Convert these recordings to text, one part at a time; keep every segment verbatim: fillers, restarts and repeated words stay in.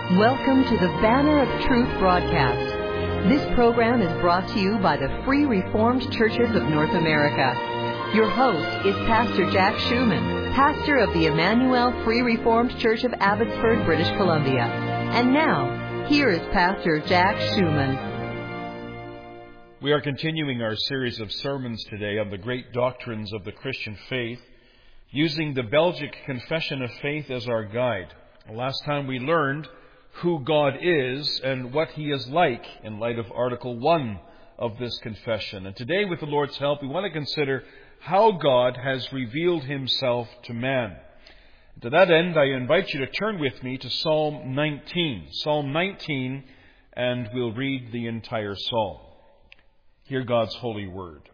Welcome to the Banner of Truth broadcast. This program is brought to you by the Free Reformed Churches of North America. Your host is Pastor Jack Schumann, pastor of the Emmanuel Free Reformed Church of Abbotsford, British Columbia. And now, here is Pastor Jack Schumann. We are continuing our series of sermons today on the great doctrines of the Christian faith, using the Belgic Confession of Faith as our guide. Last time we learned who God is and what He is like in light of Article one of this confession. And today, with the Lord's help, we want to consider how God has revealed Himself to man. And to that end, I invite you to turn with me to Psalm nineteen. Psalm nineteen, and we'll read the entire psalm. Hear God's holy word.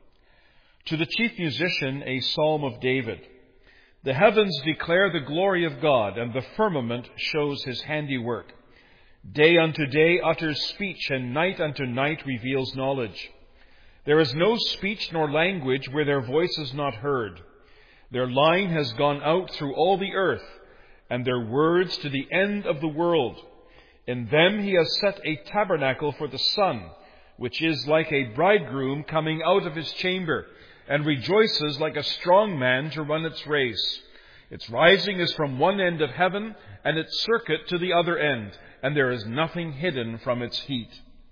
To the chief musician, a psalm of David. The heavens declare the glory of God, and the firmament shows His handiwork. Day unto day utters speech, and night unto night reveals knowledge. There is no speech nor language where their voice is not heard. Their line has gone out through all the earth, and their words to the end of the world. In them He has set a tabernacle for the sun, which is like a bridegroom coming out of his chamber, and rejoices like a strong man to run its race. Its rising is from one end of heaven, and its circuit to the other end, and there is nothing hidden from its heat.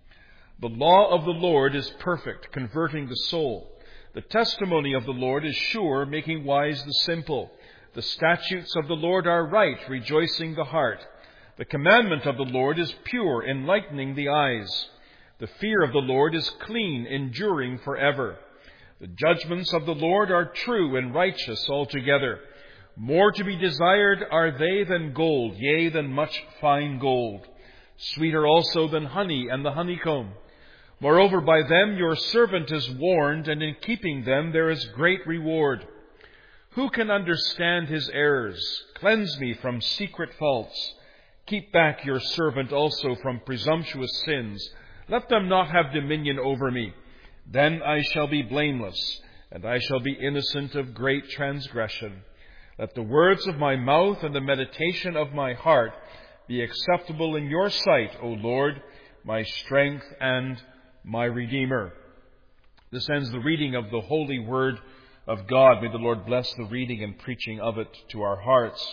The law of the Lord is perfect, converting the soul. The testimony of the Lord is sure, making wise the simple. The statutes of the Lord are right, rejoicing the heart. The commandment of the Lord is pure, enlightening the eyes. The fear of the Lord is clean, enduring forever. The judgments of the Lord are true and righteous altogether. More to be desired are they than gold, yea, than much fine gold. Sweeter also than honey and the honeycomb. Moreover, by them your servant is warned, and in keeping them there is great reward. Who can understand his errors? Cleanse me from secret faults. Keep back your servant also from presumptuous sins. Let them not have dominion over me. Then I shall be blameless, and I shall be innocent of great transgression. Let the words of my mouth and the meditation of my heart be acceptable in your sight, O Lord, my strength and my Redeemer. This ends the reading of the holy word of God. May the Lord bless the reading and preaching of it to our hearts.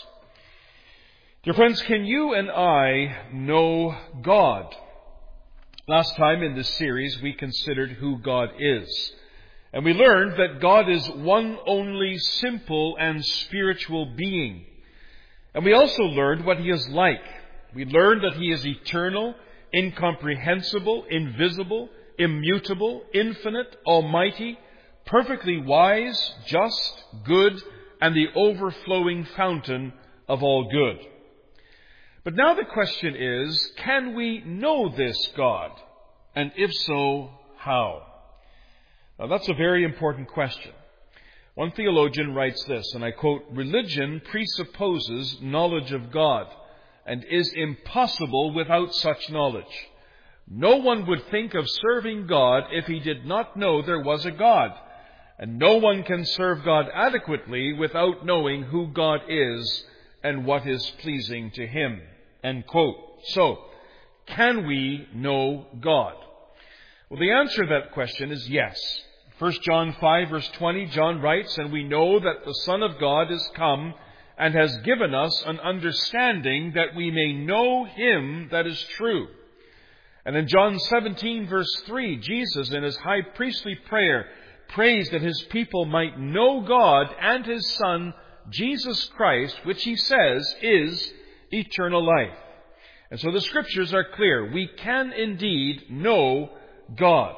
Dear friends, can you and I know God? Last time in this series, we considered who God is. And we learned that God is one only simple and spiritual being. And we also learned what He is like. We learned that He is eternal, incomprehensible, invisible, immutable, infinite, almighty, perfectly wise, just, good, and the overflowing fountain of all good. But now the question is, can we know this God? And if so, how? Now that's a very important question. One theologian writes this, and I quote, "Religion presupposes knowledge of God and is impossible without such knowledge. No one would think of serving God if he did not know there was a God, and no one can serve God adequately without knowing who God is and what is pleasing to Him." End quote. So, can we know God? Well, the answer to that question is yes. First John five, verse twenty, John writes, "And we know that the Son of God is come and has given us an understanding that we may know Him that is true." And in John seventeen, verse three, Jesus, in His high priestly prayer, prays that His people might know God and His Son, Jesus Christ, which He says is eternal life. And so the Scriptures are clear. We can indeed know God.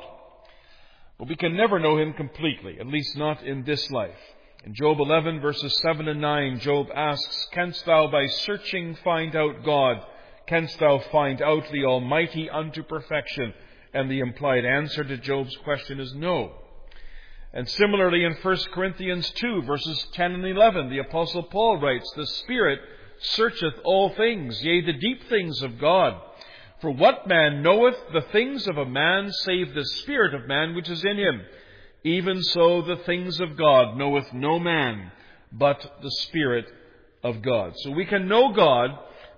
But we can never know Him completely, at least not in this life. In Job eleven, verses seven and nine, Job asks, "Canst thou by searching find out God? Canst thou find out the Almighty unto perfection?" And the implied answer to Job's question is no. And similarly in First Corinthians two, verses ten and eleven, the Apostle Paul writes, "The Spirit searcheth all things, yea, the deep things of God. For what man knoweth the things of a man, save the spirit of man which is in him? Even so the things of God knoweth no man, but the Spirit of God." So we can know God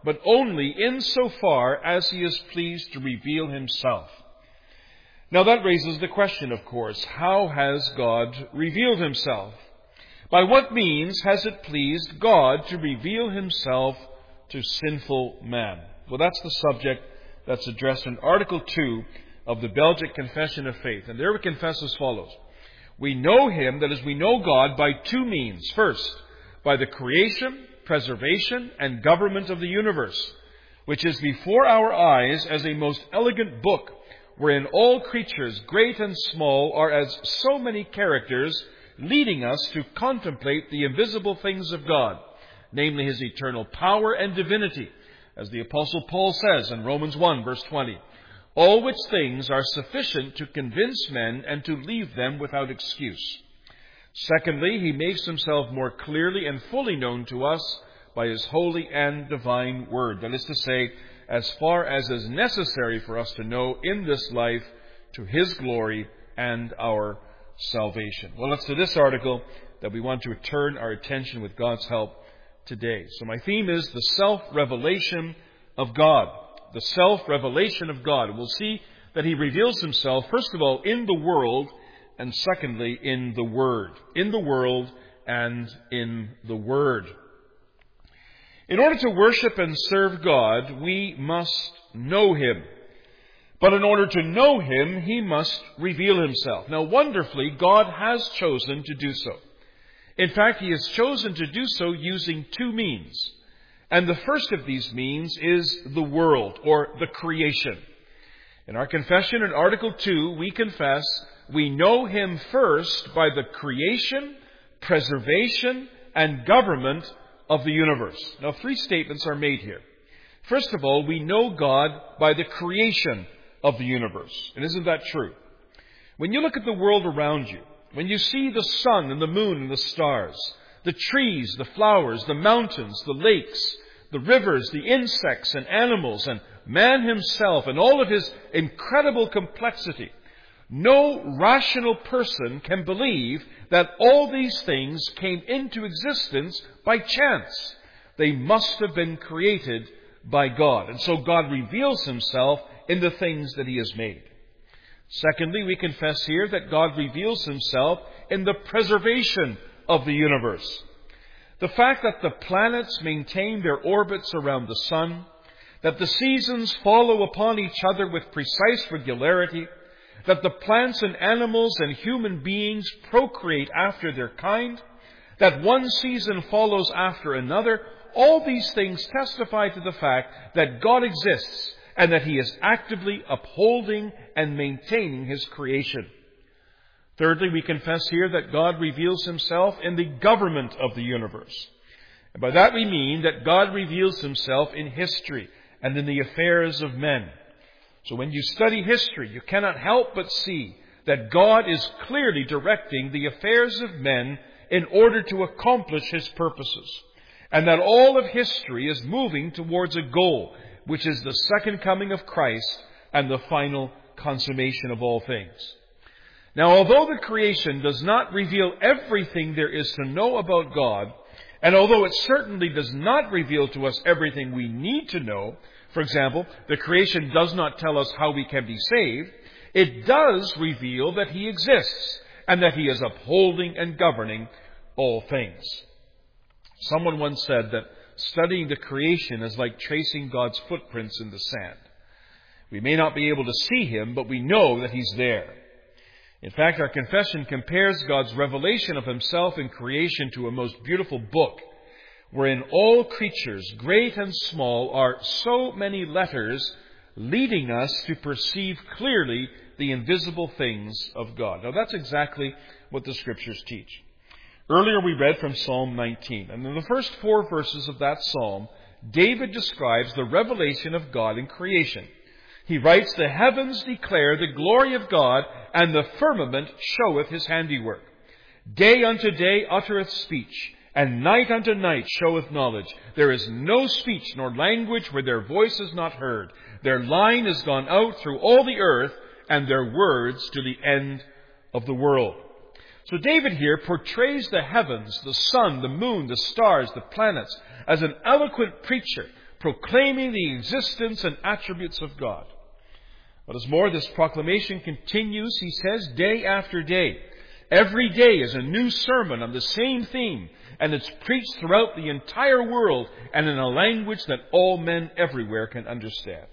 but only insofar as he is pleased to reveal himself. Now that raises the question, of course, how has God revealed himself? By what means has it pleased God to reveal himself to sinful man? Well, that's the subject that's addressed in Article two of the Belgic Confession of Faith. And there we confess as follows. We know him, that is, we know God by two means. First, by the creation, preservation, and government of the universe, which is before our eyes as a most elegant book, wherein all creatures, great and small, are as so many characters, leading us to contemplate the invisible things of God, namely his eternal power and divinity, as the Apostle Paul says in Romans one, verse twenty, all which things are sufficient to convince men and to leave them without excuse. Secondly, he makes himself more clearly and fully known to us by his holy and divine word. That is to say, as far as is necessary for us to know in this life, to his glory and our salvation. Well, it's to this article that we want to turn our attention with God's help today. So my theme is the self-revelation of God. The self-revelation of God. We'll see that he reveals himself, first of all, in the world, and secondly, in the Word. In the world and in the Word. In order to worship and serve God, we must know him. But in order to know him, he must reveal himself. Now, wonderfully, God has chosen to do so. In fact, he has chosen to do so using two means. And the first of these means is the world, or the creation. In our confession in Article two, we confess we know him first by the creation, preservation, and government of the universe. Now, three statements are made here. First of all, we know God by the creation of the universe. And isn't that true? When you look at the world around you, when you see the sun and the moon and the stars, the trees, the flowers, the mountains, the lakes, the rivers, the insects and animals, and man himself and all of his incredible complexity, no rational person can believe that all these things came into existence by chance. They must have been created by God. And so God reveals himself in the things that he has made. Secondly, we confess here that God reveals himself in the preservation of the universe. The fact that the planets maintain their orbits around the sun, that the seasons follow upon each other with precise regularity, that the plants and animals and human beings procreate after their kind, that one season follows after another, all these things testify to the fact that God exists and that he is actively upholding and maintaining his creation. Thirdly, we confess here that God reveals himself in the government of the universe. And by that we mean that God reveals himself in history and in the affairs of men. So when you study history, you cannot help but see that God is clearly directing the affairs of men in order to accomplish his purposes. And that all of history is moving towards a goal, which is the second coming of Christ and the final consummation of all things. Now, although the creation does not reveal everything there is to know about God, and although it certainly does not reveal to us everything we need to know, for example, the creation does not tell us how we can be saved, it does reveal that he exists and that he is upholding and governing all things. Someone once said that studying the creation is like tracing God's footprints in the sand. We may not be able to see him, but we know that he's there. In fact, our confession compares God's revelation of himself in creation to a most beautiful book, wherein all creatures, great and small, are so many letters leading us to perceive clearly the invisible things of God. Now, that's exactly what the Scriptures teach. Earlier we read from Psalm nineteen, and in the first four verses of that psalm, David describes the revelation of God in creation. He writes, "The heavens declare the glory of God, and the firmament showeth his handiwork. Day unto day uttereth speech, and night unto night showeth knowledge. There is no speech nor language where their voice is not heard. Their line is gone out through all the earth, and their words to the end of the world." So David here portrays the heavens, the sun, the moon, the stars, the planets, as an eloquent preacher, proclaiming the existence and attributes of God. What is more, this proclamation continues, he says, day after day. Every day is a new sermon on the same theme, and it's preached throughout the entire world and in a language that all men everywhere can understand.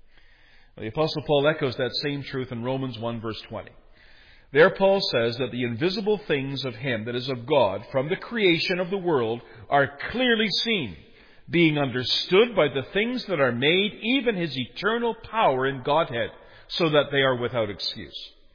The Apostle Paul echoes that same truth in Romans one verse twenty. There Paul says that the invisible things of Him that is of God from the creation of the world are clearly seen, being understood by the things that are made, even His eternal power in Godhead, so that they are without excuse.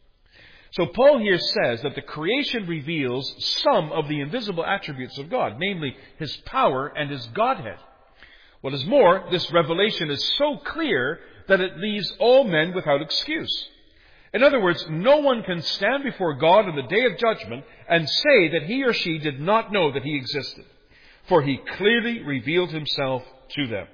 So Paul here says that the creation reveals some of the invisible attributes of God, namely His power and His Godhead. What is more, this revelation is so clear that it leaves all men without excuse. In other words, no one can stand before God on the day of judgment and say that he or she did not know that He existed, for He clearly revealed Himself to them.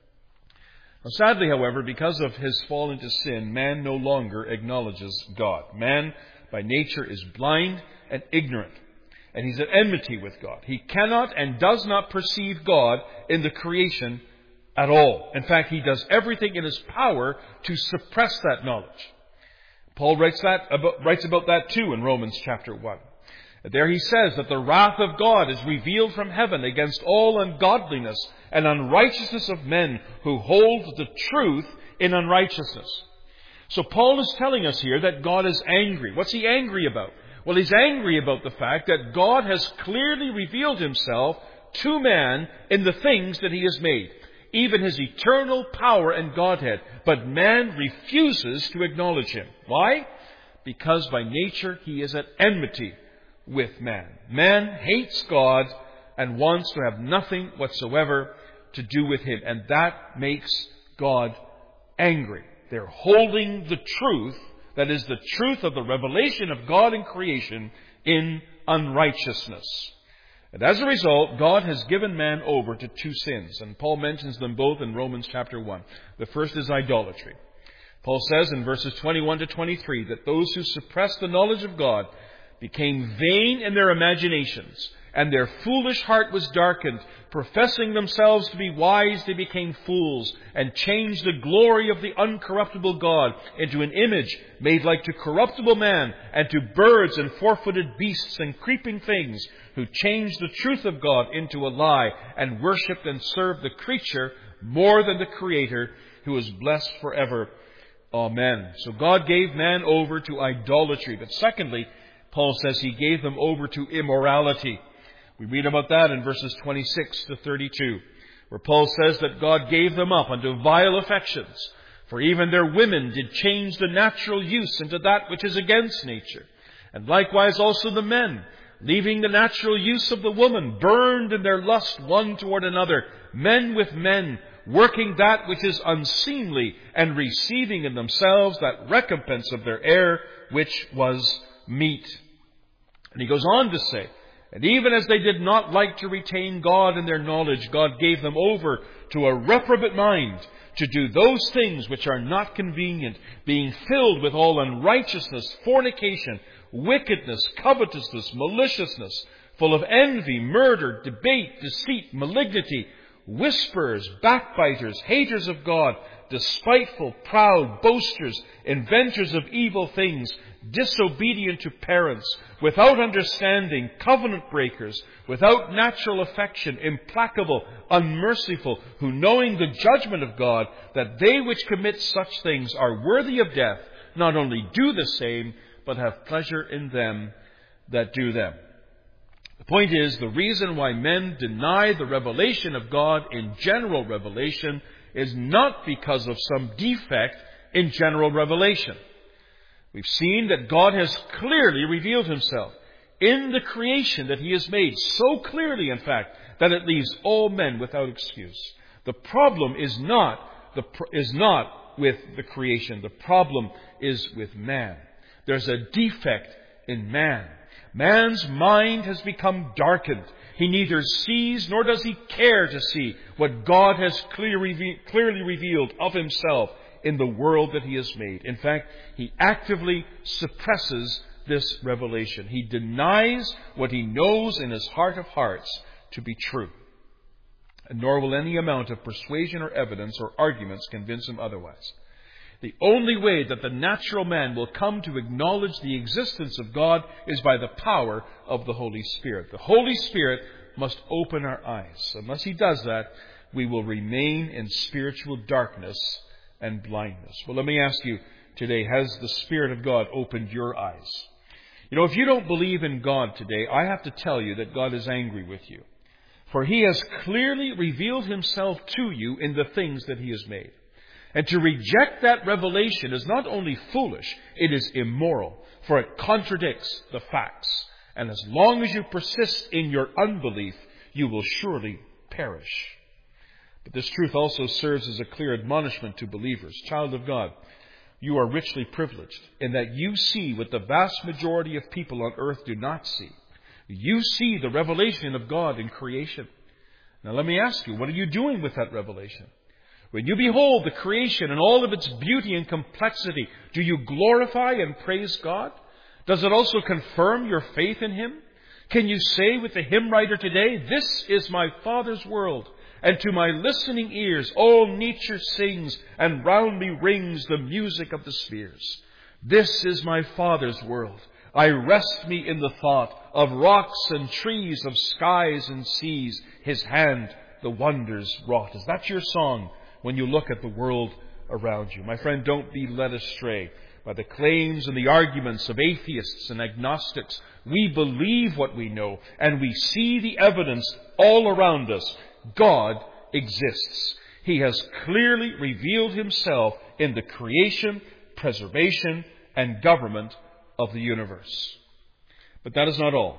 Now, sadly, however, because of his fall into sin, man no longer acknowledges God. Man, by nature, is blind and ignorant, and he's at enmity with God. He cannot and does not perceive God in the creation at all. In fact, he does everything in his power to suppress that knowledge. Paul writes that about, writes about that too in Romans chapter one. There he says that the wrath of God is revealed from heaven against all ungodliness and unrighteousness of men who hold the truth in unrighteousness. So Paul is telling us here that God is angry. What's He angry about? Well, He's angry about the fact that God has clearly revealed Himself to man in the things that He has made, even His eternal power and Godhead. But man refuses to acknowledge Him. Why? Because by nature he is at enmity with man. Man hates God and wants to have nothing whatsoever to do with Him. And that makes God angry. They're holding the truth, that is the truth of the revelation of God in creation, in unrighteousness. And as a result, God has given man over to two sins. And Paul mentions them both in Romans chapter one. The first is idolatry. Paul says in verses twenty-one to twenty-three that those who suppress the knowledge of God became vain in their imaginations, and their foolish heart was darkened. Professing themselves to be wise, they became fools, and changed the glory of the uncorruptible God into an image made like to corruptible man, and to birds and four-footed beasts and creeping things, who changed the truth of God into a lie, and worshipped and served the creature more than the Creator, who is blessed forever. Amen. So God gave man over to idolatry. But secondly, Paul says He gave them over to immorality. We read about that in verses twenty-six to thirty-two, where Paul says that God gave them up unto vile affections, for even their women did change the natural use into that which is against nature. And likewise also the men, leaving the natural use of the woman, burned in their lust one toward another, men with men, working that which is unseemly, and receiving in themselves that recompense of their error, which was meat. And he goes on to say, and even as they did not like to retain God in their knowledge, God gave them over to a reprobate mind, to do those things which are not convenient, being filled with all unrighteousness, fornication, wickedness, covetousness, maliciousness, full of envy, murder, debate, deceit, malignity, whisperers, backbiters, haters of God, despiteful, proud, boasters, inventors of evil things, disobedient to parents, without understanding, covenant breakers, without natural affection, implacable, unmerciful, who knowing the judgment of God, that they which commit such things are worthy of death, not only do the same, but have pleasure in them that do them. The point is, the reason why men deny the revelation of God in general revelation is not because of some defect in general revelation. We've seen that God has clearly revealed Himself in the creation that He has made, so clearly, in fact, that it leaves all men without excuse. The problem is not the is not with the creation. The problem is with man. There's a defect in man. Man's mind has become darkened. He neither sees nor does he care to see what God has clearly clearly revealed of Himself in the world that He has made. In fact, he actively suppresses this revelation. He denies what he knows in his heart of hearts to be true. And nor will any amount of persuasion or evidence or arguments convince him otherwise. The only way that the natural man will come to acknowledge the existence of God is by the power of the Holy Spirit. The Holy Spirit must open our eyes. Unless He does that, we will remain in spiritual darkness and blindness. Well, let me ask you today, has the Spirit of God opened your eyes? You know, if you don't believe in God today, I have to tell you that God is angry with you. For He has clearly revealed Himself to you in the things that He has made. And to reject that revelation is not only foolish, it is immoral, for it contradicts the facts. And as long as you persist in your unbelief, you will surely perish. But this truth also serves as a clear admonishment to believers. Child of God, you are richly privileged in that you see what the vast majority of people on earth do not see. You see the revelation of God in creation. Now let me ask you, what are you doing with that revelation? When you behold the creation and all of its beauty and complexity, do you glorify and praise God? Does it also confirm your faith in Him? Can you say with the hymn writer today, "This is my Father's world, and to my listening ears all nature sings, and round me rings the music of the spheres. This is my Father's world. I rest me in the thought of rocks and trees, of skies and seas. His hand the wonders wrought." Is that your song when you look at the world around you? My friend, don't be led astray by the claims and the arguments of atheists and agnostics. We believe what we know, and we see the evidence all around us. God exists. He has clearly revealed Himself in the creation, preservation, and government of the universe. But that is not all.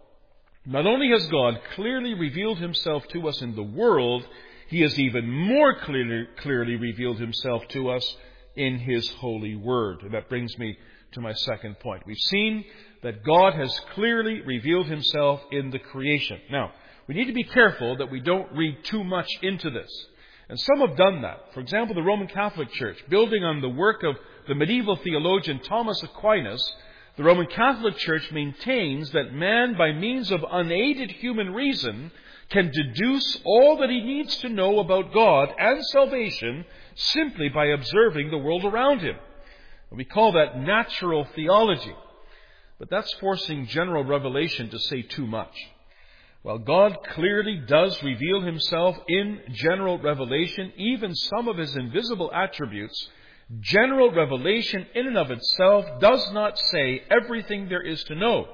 Not only has God clearly revealed Himself to us in the world, He has even more clearly, clearly revealed Himself to us in His holy word. And that brings me to my second point. We've seen that God has clearly revealed Himself in the creation. Now, we need to be careful that we don't read too much into this. And some have done that. For example, the Roman Catholic Church, building on the work of the medieval theologian Thomas Aquinas, the Roman Catholic Church maintains that man, by means of unaided human reason, can deduce all that he needs to know about God and salvation simply by observing the world around him. We call that natural theology. But that's forcing general revelation to say too much. While God clearly does reveal Himself in general revelation, even some of His invisible attributes, general revelation in and of itself does not say everything there is to know,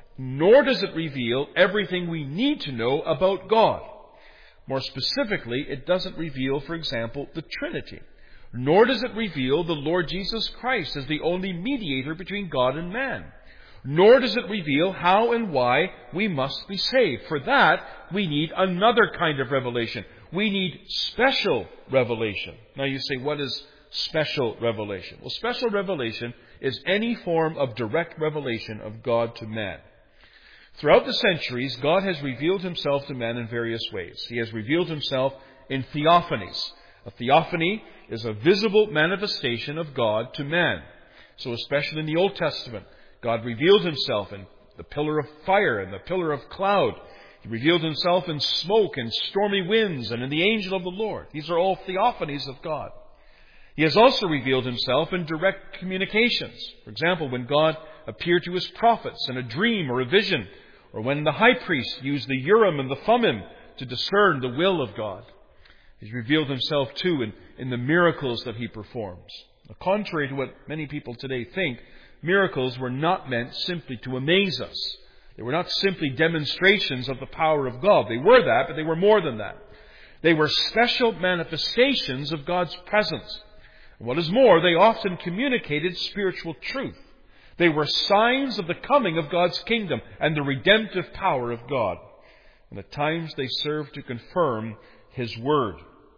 nor does it reveal everything we need to know about God. More specifically, it doesn't reveal, for example, the Trinity, nor does it reveal the Lord Jesus Christ as the only mediator between God and man. Nor does it reveal how and why we must be saved. For that, we need another kind of revelation. We need special revelation. Now you say, what is special revelation? Well, special revelation is any form of direct revelation of God to man. Throughout the centuries, God has revealed Himself to man in various ways. He has revealed Himself in theophanies. A theophany is a visible manifestation of God to man. So especially in the Old Testament, God revealed Himself in the pillar of fire and the pillar of cloud. He revealed Himself in smoke and stormy winds and in the angel of the Lord. These are all theophanies of God. He has also revealed Himself in direct communications. For example, when God appeared to His prophets in a dream or a vision, or when the high priest used the Urim and the Thummim to discern the will of God. He's revealed Himself too in, in the miracles that He performs. Now, contrary to what many people today think, miracles were not meant simply to amaze us. They were not simply demonstrations of the power of God. They were that, but they were more than that. They were special manifestations of God's presence. And what is more, they often communicated spiritual truth. They were signs of the coming of God's kingdom and the redemptive power of God. And at times they served to confirm His word.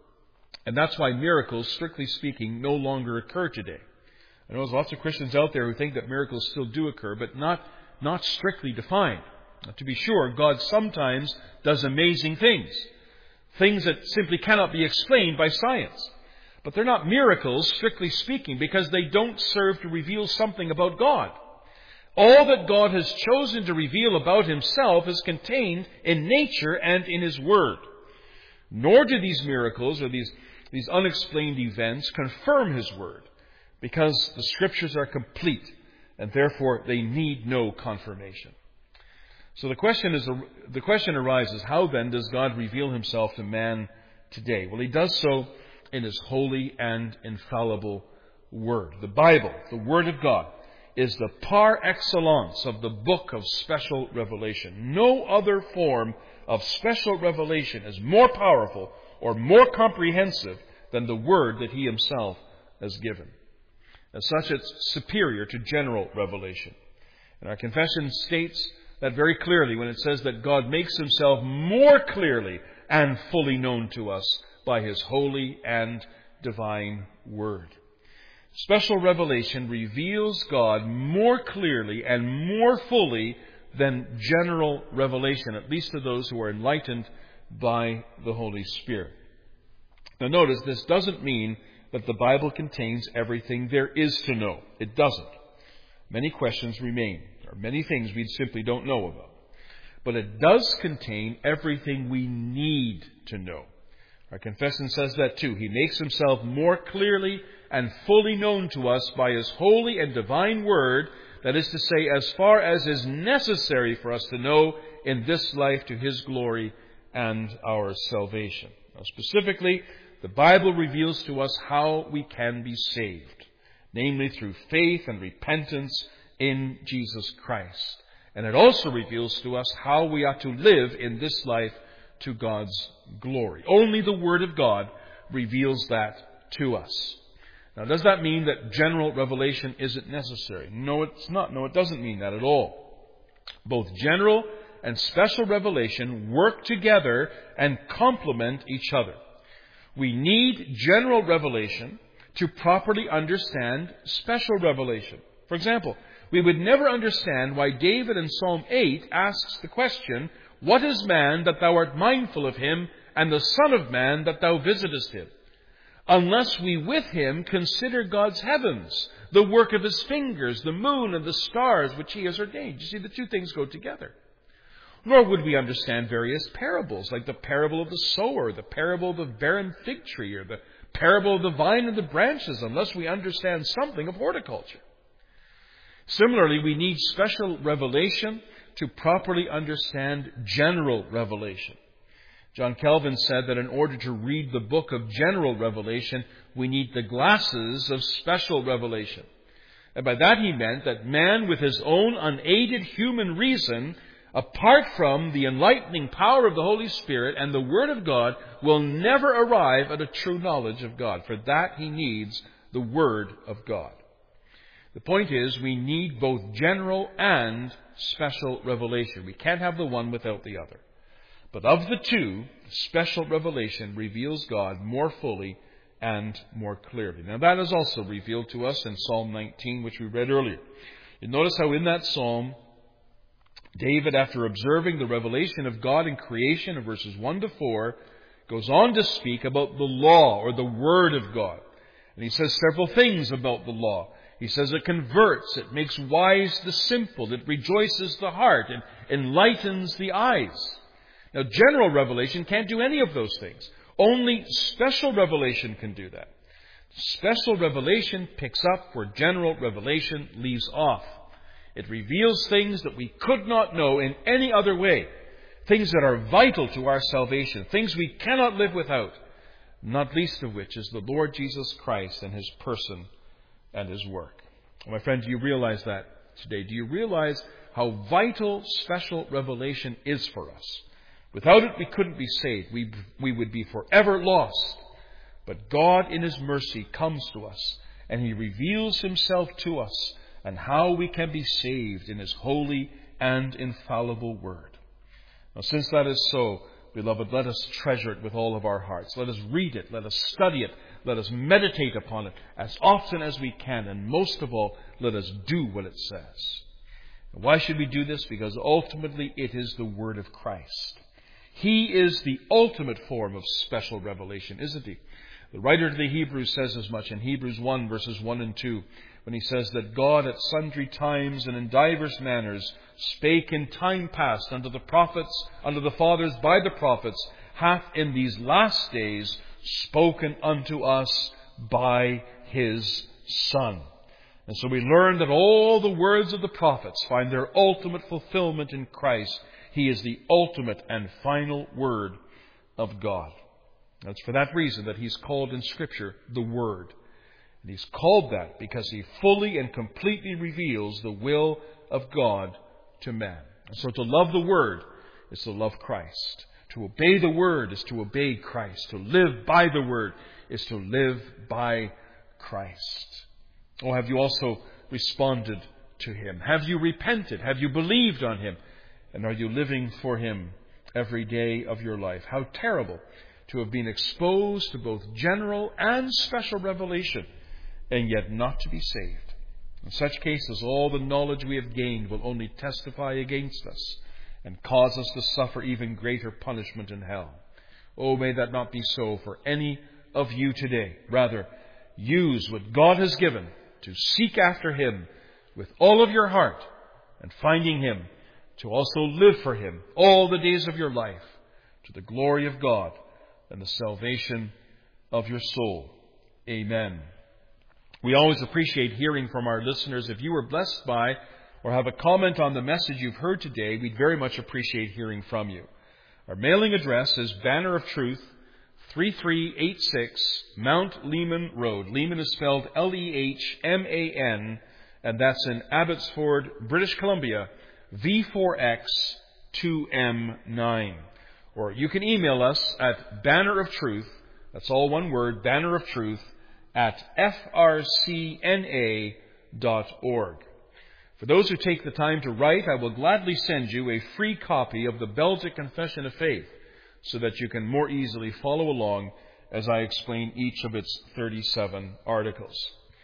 And that's why miracles, strictly speaking, no longer occur today. I know there's lots of Christians out there who think that miracles still do occur, but not, not strictly defined. Now, to be sure, God sometimes does amazing things. Things that simply cannot be explained by science. But they're not miracles, strictly speaking, because they don't serve to reveal something about God. All that God has chosen to reveal about Himself is contained in nature and in His Word. Nor do these miracles or these, these unexplained events confirm His Word, because the Scriptures are complete, and therefore they need no confirmation. So the question is, the question arises, how then does God reveal Himself to man today? Well, He does so in His holy and infallible Word. The Bible, the Word of God, is the par excellence of the book of special revelation. No other form of special revelation is more powerful or more comprehensive than the Word that He Himself has given. As such, it's superior to general revelation. And our confession states that very clearly when it says that God makes Himself more clearly and fully known to us by His holy and divine Word. Special revelation reveals God more clearly and more fully than general revelation, at least to those who are enlightened by the Holy Spirit. Now notice, this doesn't mean that the Bible contains everything there is to know. It doesn't. Many questions remain. There are many things we simply don't know about. But it does contain everything we need to know. Our confession says that too. He makes Himself more clearly and fully known to us by His holy and divine Word, that is to say, as far as is necessary for us to know in this life to His glory and our salvation. Now, specifically, the Bible reveals to us how we can be saved, namely through faith and repentance in Jesus Christ. And it also reveals to us how we ought to live in this life to God's glory. Only the Word of God reveals that to us. Now, does that mean that general revelation isn't necessary? No, it's not. No, it doesn't mean that at all. Both general and special revelation work together and complement each other. We need general revelation to properly understand special revelation. For example, we would never understand why David in Psalm eight asks the question, "What is man that thou art mindful of him, and the son of man that thou visitest him?" unless we with him consider God's heavens, the work of His fingers, the moon and the stars which He has ordained. You see, the two things go together. Nor would we understand various parables, like the parable of the sower, the parable of the barren fig tree, or the parable of the vine and the branches, unless we understand something of horticulture. Similarly, we need special revelation to properly understand general revelation. John Calvin said that in order to read the book of general revelation, we need the glasses of special revelation. And by that he meant that man, with his own unaided human reason, apart from the enlightening power of the Holy Spirit and the Word of God, will never arrive at a true knowledge of God. For that he needs the Word of God. The point is, we need both general and special revelation. We can't have the one without the other. But of the two, special revelation reveals God more fully and more clearly. Now that is also revealed to us in Psalm nineteen, which we read earlier. You notice how in that psalm, David, after observing the revelation of God in creation in verses one to four, goes on to speak about the law or the Word of God. And he says several things about the law. He says it converts, it makes wise the simple, it rejoices the heart, and enlightens the eyes. Now, general revelation can't do any of those things. Only special revelation can do that. Special revelation picks up where general revelation leaves off. It reveals things that we could not know in any other way. Things that are vital to our salvation. Things we cannot live without. Not least of which is the Lord Jesus Christ and His person and His work. My friend, do you realize that today? Do you realize how vital special revelation is for us? Without it, we couldn't be saved. We, we would be forever lost. But God, in His mercy, comes to us, and He reveals Himself to us, and how we can be saved in His holy and infallible Word. Now, since that is so, beloved, let us treasure it with all of our hearts. Let us read it. Let us study it. Let us meditate upon it as often as we can. And most of all, let us do what it says. And why should we do this? Because ultimately it is the Word of Christ. He is the ultimate form of special revelation, isn't He? The writer to the Hebrews says as much in Hebrews one, verses one and two, when he says that God at sundry times and in divers manners spake in time past unto the prophets, unto the fathers by the prophets, hath in these last days spoken unto us by His Son. And so we learn that all the words of the prophets find their ultimate fulfillment in Christ. He is the ultimate and final Word of God. That's for that reason that He's called in Scripture the Word. And He's called that because He fully and completely reveals the will of God to man. And so to love the Word is to love Christ. To obey the Word is to obey Christ. To live by the Word is to live by Christ. Oh, have you also responded to Him? Have you repented? Have you believed on Him? And are you living for Him every day of your life? How terrible to have been exposed to both general and special revelation, and yet not to be saved. In such cases, all the knowledge we have gained will only testify against us and cause us to suffer even greater punishment in hell. Oh, may that not be so for any of you today. Rather, use what God has given to seek after Him with all of your heart, and finding Him, to also live for Him all the days of your life, to the glory of God and the salvation of your soul. Amen. We always appreciate hearing from our listeners. If you were blessed by or have a comment on the message you've heard today, we'd very much appreciate hearing from you. Our mailing address is Banner of Truth, three three eight six Mount Lehman Road. Lehman is spelled L E H M A N, and that's in Abbotsford, British Columbia, V four X two M nine. Or you can email us at Banner of Truth, that's all one word, Banner of Truth, at F R C N A dot org. For those who take the time to write, I will gladly send you a free copy of the Belgic Confession of Faith, so that you can more easily follow along as I explain each of its thirty-seven articles.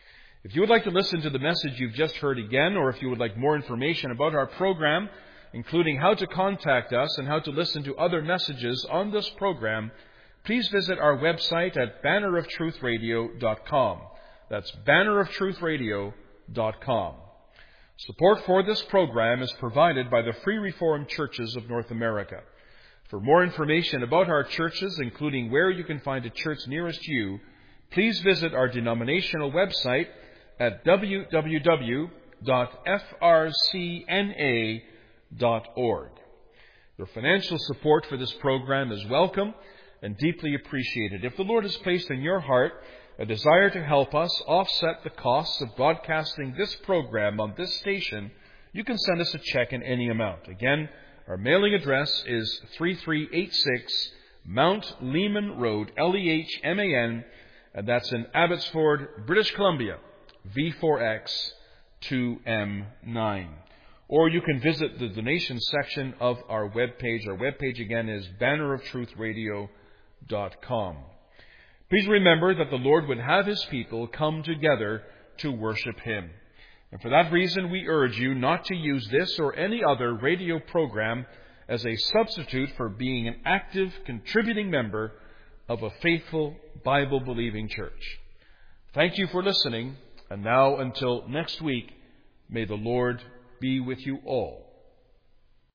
If you would like to listen to the message you've just heard again, or if you would like more information about our program, including how to contact us and how to listen to other messages on this program, please visit our website at banner of truth radio dot com. That's banner of truth radio dot com. Support for this program is provided by the Free Reformed Churches of North America. For more information about our churches, including where you can find a church nearest you, please visit our denominational website at w w w dot f r c n a dot org. Your financial support for this program is welcome and deeply appreciated. If the Lord has placed in your heart a desire to help us offset the costs of broadcasting this program on this station, you can send us a check in any amount. Again, our mailing address is three three eight six Mount Lehman Road, L E H M A N, and that's in Abbotsford, British Columbia, V four X two M nine. Or you can visit the donation section of our webpage. Our webpage again is banner of truth radio dot com. Please remember that the Lord would have His people come together to worship Him. And for that reason, we urge you not to use this or any other radio program as a substitute for being an active, contributing member of a faithful, Bible-believing church. Thank you for listening, and now until next week, may the Lord be with you all.